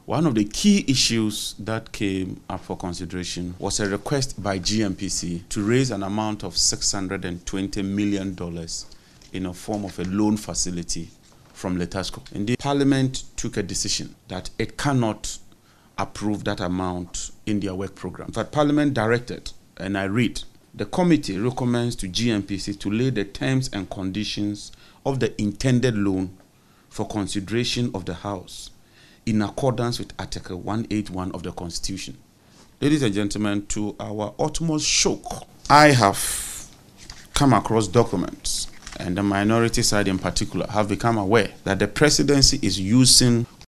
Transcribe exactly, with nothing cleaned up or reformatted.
One of the key issues that came up for consideration was a request by G N P C to raise an amount of six hundred twenty million dollars in a form of a loan facility from Letasco. Indeed, Parliament took a decision that it cannot approve that amount in their work program. In fact, Parliament directed, and I read, the committee recommends to G N P C to lay the terms and conditions of the intended loan for consideration of the House in accordance with Article one eighty-one of the Constitution. Ladies and gentlemen, to our utmost shock, I have come across documents, and the minority side in particular have become aware that the presidency is using